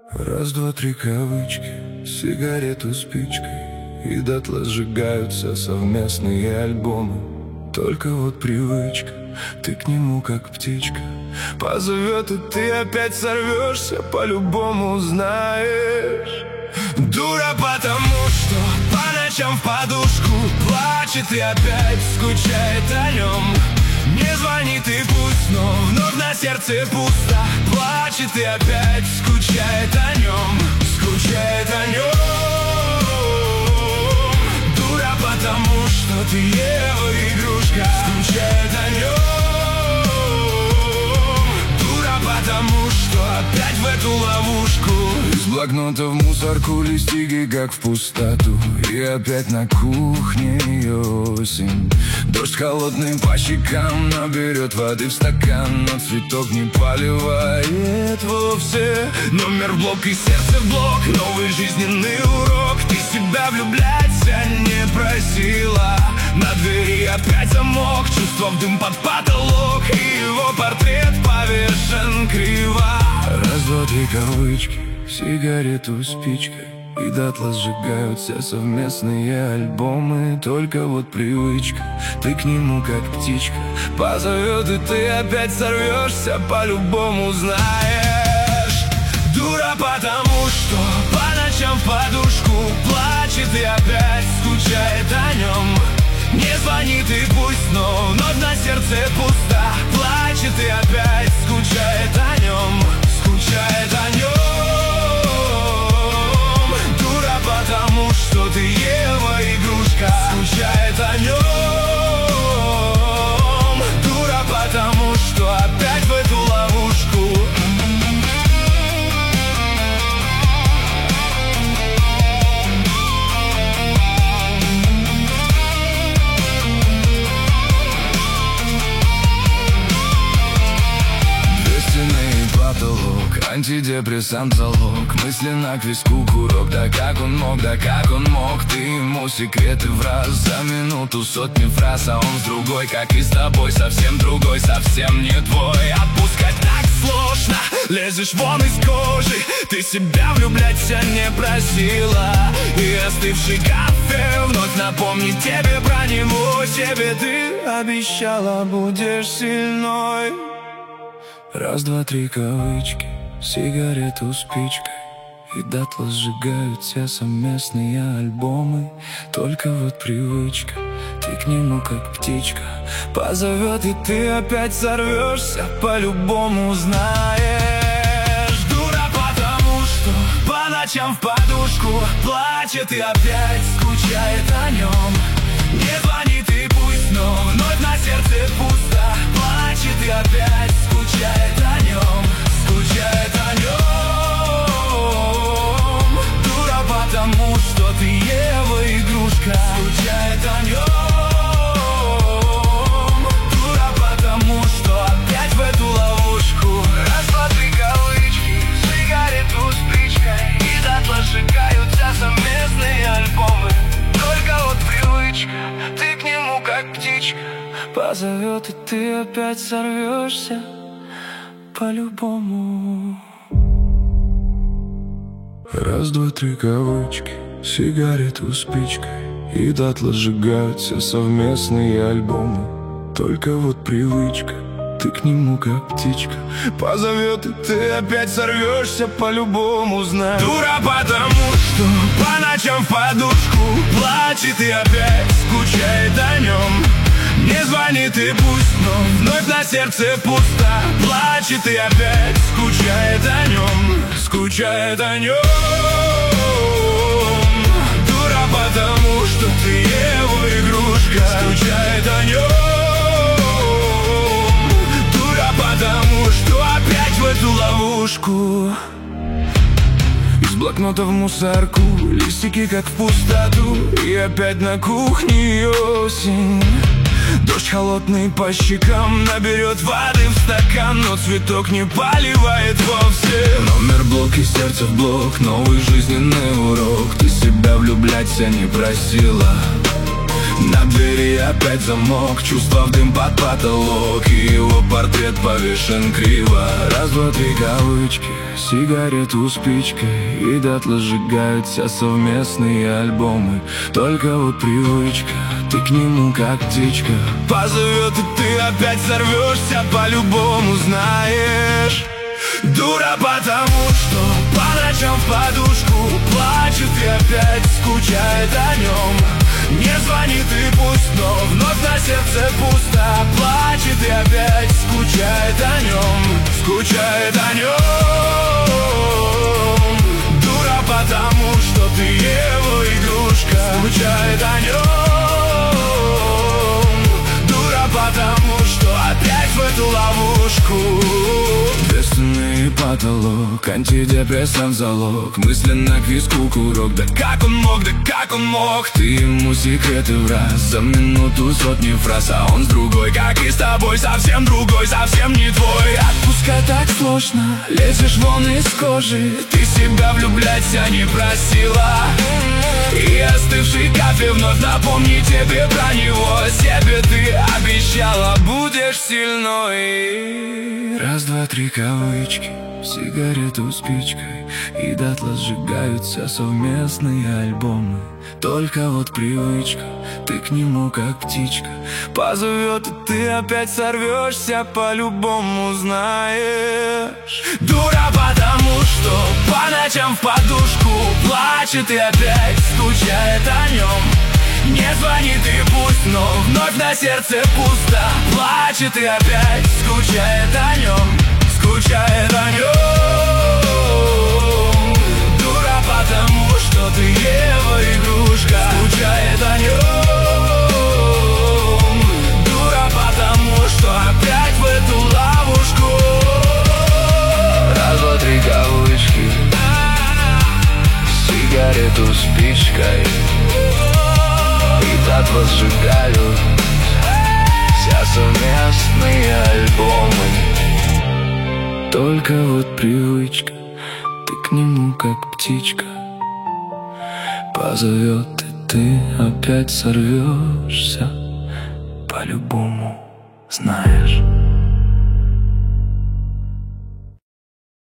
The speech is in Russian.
Раз, два, три кавычки, сигарету спичкой, и дотла сжигаются совместные альбомы. Только вот привычка, ты к нему как птичка позовет, и ты опять сорвешься, по-любому знаешь. Дура, потому что по ночам в подушку плачет и опять скучает о нем. Не звонит и пусть, но вновь на сердце пусто. Плачет и опять скучает о нем. Скучает о нем. Дура, потому что ты его игрушка. Скучает о нем. Дура, потому что опять в эту ловушку. Из блокнота в мусорку листики, как в пустоту. И опять на кухне осень. Дождь холодный по щекам, наберет воды в стакан, но цветок не поливает вовсе. Номер в блок и сердце в блок, новый жизненный урок. Ты себя влюбляться не просила. На двери опять замок, чувство в дым под потолок, и его портрет повешен криво. Раз, два, три кавычки, сигарету спичкой, и дотла сжигаются совместные альбомы. Только вот привычка, ты к нему как птичка позовет, и ты опять сорвешься, по-любому знаешь. Дура, потому что по ночам в подушку плачет и опять скучает о нем. Не звонит и пусть, но вновь на сердце пусто. Плачет и опять скучает о нем. Скучает о нем. Потому что ты его игрушка. Скучает о нем. Дура, потому что опять в эту ловушку. Потолок, антидепрессант залог, мысленно к виску курок. Да как он мог, ты ему секреты в раз. За минуту сотни фраз, а он с другой, как и с тобой, совсем другой, совсем не твой. Отпускать так сложно, лезешь вон из кожи. Ты себя влюбляться не просила, и остывший кафе вновь напомнит тебе про него. Себе ты обещала, будешь сильной. Раз, два, три кавычки, сигарету спичкой, и дотла сжигают все совместные альбомы. Только вот привычка, ты к нему как птичка позовет, и ты опять сорвешься, по-любому знаешь. Дура, потому что по ночам в подушку плачет и опять скучает о нем. Не звонит и пусть, но вновь на сердце пусто. Плачет и опять скучает о нем. Скучает о нем. Дура, потому что ты его игрушка. Скучает о нем. Дура, потому что опять в эту ловушку. Раз, два, три кавычки, сигарету спичкой, и дотла сжигаются совместные альбомы. Только вот привычка, ты к нему как птичка позовет, и ты опять сорвешься, по-любому. Раз, два, три кавычки, сигарету спичкой, и дотла сжигаются совместные альбомы. Только вот привычка, ты к нему как птичка позовет, и ты опять сорвешься, по-любому знаешь. Дура, потому что по ночам в подушку плачет и опять скучает о нем. Не звонит и пусть, но вновь на сердце пусто. Плачет и опять скучает о нем. Скучает о нем. Дура, потому что ты его игрушка. Скучает о нем. Дура, потому что опять в эту ловушку. Из блокнота в мусорку листики, как в пустоту, и опять на кухне осень. Дождь холодный по щекам, наберет воды в стакан, но цветок не поливает вовсе. Номер блок и сердце в блок, новый жизненный урок. Ты себя влюбляться не просила. На двери опять замок, чувства в дым под потолок, и его портрет повешен криво. Раз, два, три кавычки, сигарету спичкой, и дотла сжигаются совместные альбомы. Только вот привычка, ты к нему как птичка. Позовет, и ты опять сорвешься, по-любому знаешь. Дура, потому что по ночам в подушку плачет и опять скучает о нем. Не звонит и пусть, но вновь на сердце пусто. Плачет и опять скучает о нем. Скучает о нем. Дура, потому что ты его игрушка. Скучает о нем. Дура, потому что опять в эту ловушку. Бедственный потолок, антидепрессант залог, мысленно к виску курок. Да как он мог, да как он мог? Ты ему секреты в раз, за минуту сотни фраз, а он с другой, как и с тобой, совсем другой, совсем не твой. Отпускать так сложно, лезешь вон из кожи. Ты себя влюбляться не просила, и остывший кофе вновь напомни тебе про него. Себе ты обещала, будешь сильной. Раз, два, три кавычки, сигарету спичкой, и дотла сжигаются совместные альбомы. Только вот привычка, ты к нему как птичка. Позовет, и ты опять сорвешься, по-любому знаешь. Дура, потому что по ночам в подушку плачет и опять скучает о нем. Не звонит и пусть, но вновь на сердце пусто. Плачет и опять скучает о нем. Скучает о нем. Дура, потому что ты его игрушка. Скучает о нем. Дура, потому что опять в эту ловушку. Раз, два, три кавычки, сигарету спичкой, и дотла сжигают все совместные альбомы. Только вот привычка, ты к нему как птичка. Позовет, и ты опять сорвешься, по-любому знаешь.